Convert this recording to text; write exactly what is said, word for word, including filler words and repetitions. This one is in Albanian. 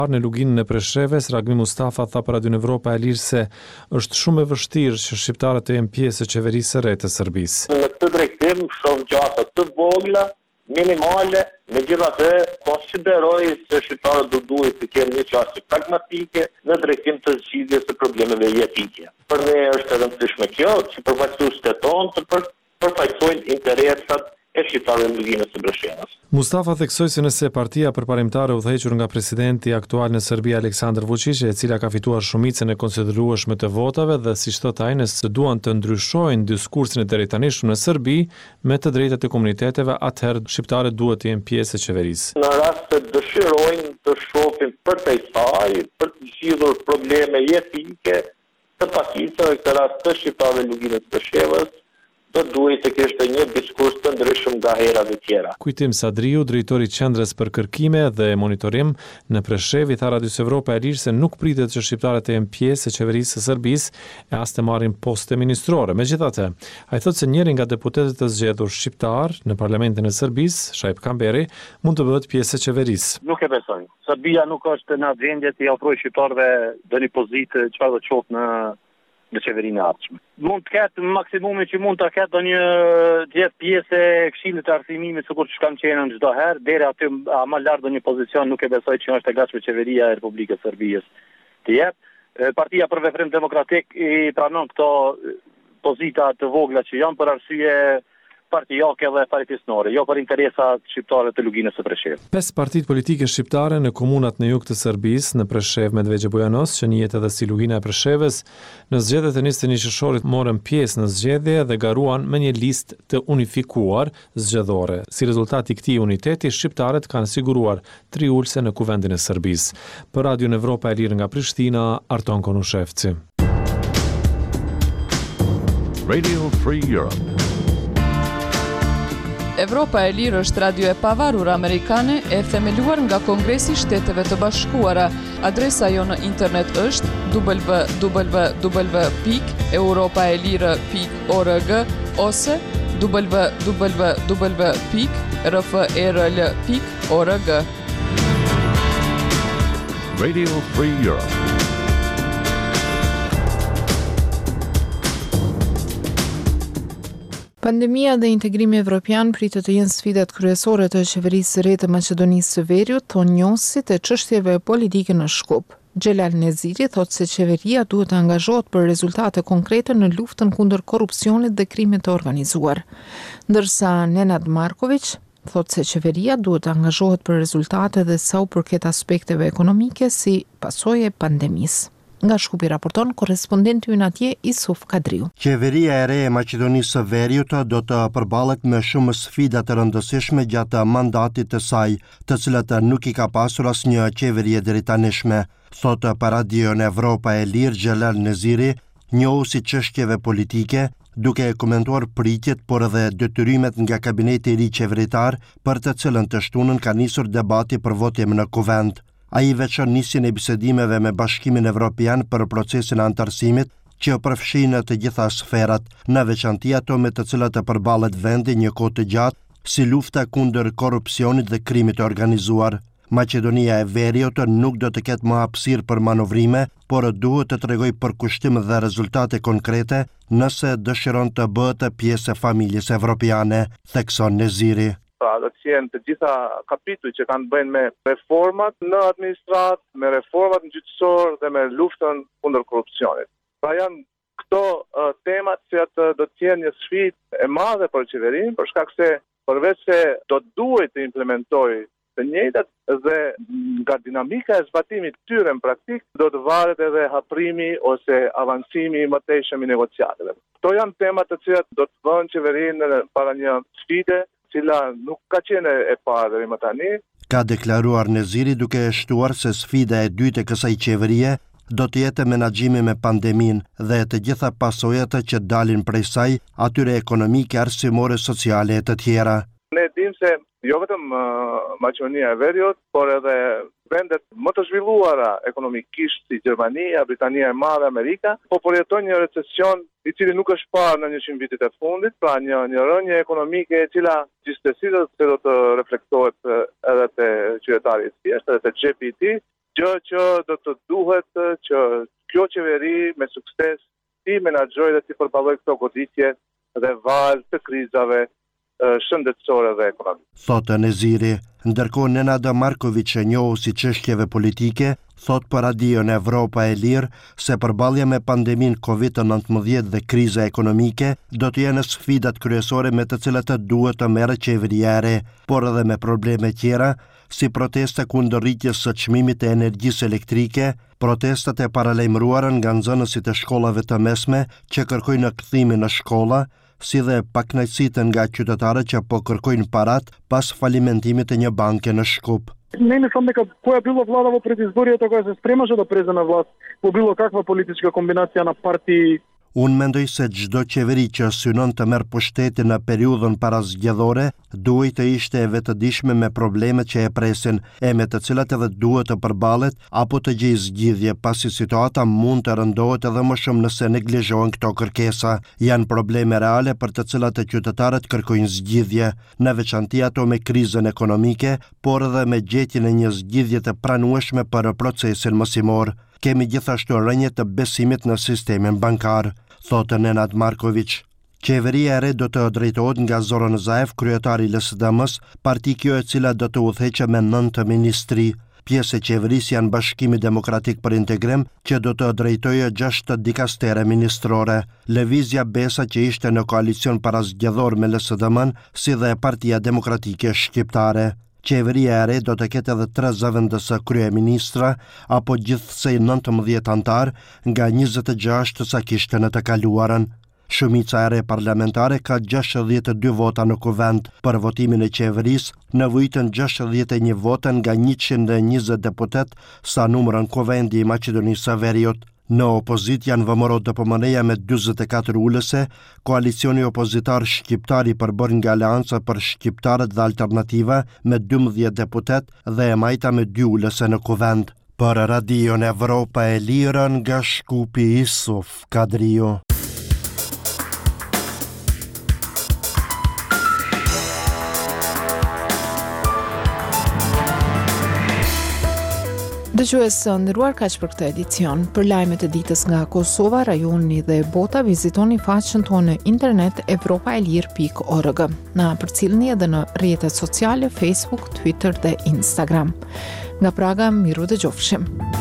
Në luginën e Preshevës, Ragmi Mustafa tha për Radion Evropa e Lirë se është shumë e vështirë që shqiptarët të jenë pjesë e qeverisë së re të Serbisë. Në këtë drejtim shoh gjasa të vogla, minimale, megjithatë konsideroj se shqiptarët do duhet të kenë një qasje pragmatike në drejtim të zgjidhjes së problemeve jetike. Për ne është e rëndësishme kjo, që përfaqësuesët tonë të për, përfaqësojnë interesat e shqiptarëve në luginën e Preshevës. Mustafa theksoi se nëse partia përparimtare udhëhequr nga presidenti aktual në Serbi Aleksandar Vučić, e cila ka fituar shumicën e konsiderueshme të votave dhe siç thot ai, nëse duan të ndryshojnë diskursin e drejtanishëm në Serbi me të drejtat e komuniteteve, atëherë shqiptarët duhet të jenë pjesë e qeverisë. Në rast se dëshirojnë të shohin përtej saj për të zgjidhur probleme jetike të pakicave, në këtë rast të shqiptarëve në luginën e Preshevës, do duhet të kishte një diskurs të ndryshëm nga herat e tjera. Kujtim Sadriu, drejtori i Qendrës për Kërkime dhe Monitorim në Preshevë, tha Radios Evropa e Lirë se nuk pritet që shqiptarët të jenë pjesë e qeverisë së Serbisë e as të marrin poste ministrore. Megjithatë, ai thotë se njëri nga deputetët të zgjedhur shqiptar në parlamentin e Serbisë, Shaip Kamberi, mund të bëhet pjesë e qeverisë. Nuk e besoj. Serbia nuk është në gjendje të ofrojë shqiptarëve doni pozitë çfarë do të qoftë në në qeverinë e ardhshme. Mund të ketë maksimumi që mund të ketë do një gjithë pjesë e këshillit të arsimimit sikur që kam qenë në çdo herë, deri aty a më lart do një pozicion, nuk e besoj që është e gatshme qeveria e Republikës së Serbisë të jep. Partia për Veprim Demokratik i pranon këto pozita të vogla që janë për arsye partijake dhe paritisnore, jo për interesat shqiptare të luginës së Preshevës. Pesë partitë politike shqiptare në komunat në jug të Serbisë, në Preshevë, Medvegjë, Bujanos, që njihet edhe si lugina e Preshevës, në zgjedhjet e njëzet e një qershorit morën pjesë në zgjedhje dhe garuan me një listë të unifikuar zgjedhore. Si rezultat i këtij uniteti, shqiptarët kanë siguruar tri ulse në kuvendin e Serbisë. Për Radion Evropa e Lirë nga Prishtina, Arton Konushevci. Radio Free Europe. Evropa e Lirë është radio e pavarur amerikane e themeluar nga Kongresi i Shteteve të Bashkuara. Adresa jo në internet është w w w pikë europaelire pikë org ose w w w pikë r f r l pikë org. Radio Free Europe. Pandemia dhe integrimi evropian pritet të jenë sfidat kryesore të qeverisë së re të Maqedonisë së Veriut, thonë njohësit e çështjeve politike në Shkup. Xhelal Neziri thotë se qeveria duhet të angazhohet për rezultate konkrete në luftën kundër korrupsionit dhe krimit të organizuar. Ndërsa Nenad Marković thotë se qeveria duhet të angazhohet për rezultate dhe sa u përket aspekteve ekonomike si pasojë e pandemisë. Nga Shkupi raporton korrespondenti ynë atje Isuf Kadriu. Qeveria e re e Maqedonisë së Veriut do të përballet me shumë sfida të rëndësishme gjatë mandatit të saj, të cilat nuk i ka pasur asnjë qeveri e drejtanishme, thotë për Radion Evropa e Lirë Xhelal Neziri, njohuesi çështjeve politike, duke komentuar pritjet por edhe detyrimet nga kabineti i ri qeveritar, për të cilën të shtunën ka nisur debati për votim në kuvend. Ai veçon nisjen e bisedimeve me Bashkimin Evropian për procesin e antarësimit që përfshin të gjitha sferat, në veçanti ato me të cilat të përballet vendi një kohë të gjatë, si lufta kundër korrupsionit dhe krimit të organizuar. Maqedonia e Veriut nuk do të ketë më hapësirë për manovrime, por duhet të tregojë përkushtim dhe rezultate konkrete nëse dëshiron të bëhet pjesë e familjes evropiane, thekson Neziri. Pra, do të jenë të gjitha kapituj që kanë bëjnë me reformat në administrat, me reformat në gjyqësor dhe me luftën kundër korrupsionit. Pra janë këto uh, temat që atë do të jenë një sfidë e madhe për qeverinë, për shkak se përveç se do duhet të implementojë të njëjtat dhe nga dinamika e zbatimit tyre në praktik, do të varet edhe haprimi ose avancimi i mëtejshëm i negociatave. Këto janë temat të cilat do të vënë qeverinë para një sfide cila nuk ka qenë e parë deri më tani. Ka deklaruar Neziri duke shtuar se sfida e dytë e kësaj qeverie do të jetë menaxhimi me pandeminë dhe të gjitha pasojat që dalin prej saj, atyre ekonomike, arsimore, sociale e të tjera. Ne dim se jo vetëm uh, Maqedonia e Veriut, por edhe vendet më të zhvilluara ekonomikisht si Gjermania, Britania e Madhe, Amerika, po përjetojnë një recesion i cili nuk është parë në njëqind vitet e fundit, pra një, një rënje ekonomike e cila gjithsesi do të reflektohet edhe te qytetari i thjeshtë, edhe te G P T, Gjë që do të duhet që kjo qeveri me sukses ti menaxhojë dhe ti përballojë këto goditje dhe valë të krizave shëndetësore dhe ekonomike. Thotë Neziri, ndërkohë Nenada Marković e njohu si çështjeve politike, thot për Radion Evropa e Lirë se përballja me pandemin kovid nëntëmbëdhjetë dhe kriza ekonomike do të jenë sfidat kryesore me të cilat duhet të merret qeveria e re, por edhe me probleme tjera si protesta kundër rritjes së çmimit të energjisë elektrike, protestat e paralajmëruara nga nxënësit e shkollave të mesme që kërkojnë kthimin në shkolla, si dhe pakënaqësitë nga qytetarët që po kërkojnë parat pas falimentimit të një banke në Shkup. Мене сам дека која било влада во предизборието кога се спремаше да презе на власт, по било каква политичка комбинација на партии. Unë mendoj se çdo qeveri që synon të merr pushtetin në periudhën para zgjedhore, duhet të ishte e vetëdijshme me problemet që e presin e me të cilat edhe duhet të përballet apo të gjejë zgjidhje, pasi situata mund të rëndohet edhe më shumë nëse neglizhohen këto kërkesa. Janë probleme reale për të cilat e qytetarët kërkojnë zgjidhje, në veçanti ato me krizën ekonomike, por edhe me gjetjen e një zgjidhje të pranueshme për procesin mësimor. Kemi gjithashtu rënje të besimit në sistemin bankar, thotë Nenad Marković. Qeveria e re do të drejtohet nga Zoran Zaev, kryetari i L S D M-s, parti kjo e cila do të udhëheqë me nëntë ministri. Pjesë e qeverisë janë Bashkimi Demokratik për Integrim, që do të drejtojë gjashtë dikastere ministrore. Lëvizja Besa që ishte në koalicion para zgjedhor me L S D M-n, si dhe Partia Demokratike Shqiptare. Qeveria e re do të ketë edhe tre zëvendësë kryeministra apo gjithsej nëntëmbëdhjetë antar nga njëzet e gjashtë sa kishte në të kaluarën. Shumica e re parlamentare ka gjashtëdhjetë e dy vota në kuvend për votimin e qeverisë, nevojitën gjashtëdhjetë e një vota nga njëqind e njëzet deputet sa numërën kuvendi i Maqedonisë së Veriut. Në opozit janë V M R O D P M N-ja me dyzet e katër ulëse, koalicioni opozitar shqiptar i përbërë nga Aleanca për Shqiptarët dhe Alternativa me dymbëdhjetë deputet dhe e Majta me dy ulëse në kuvend. Për Radion Evropa e Lirë nga Shkupi, Isuf Kadrio. Dëgjues së nderuar, kaq për këtë edicion. Për lajmet e ditës nga Kosova, rajoni dhe bota, vizitoni faqen tonë në internet evropaelir pikë org. Na përcjellni edhe në rrjetet sociale Facebook, Twitter dhe Instagram. Nga Praga, miru dëgjofshim.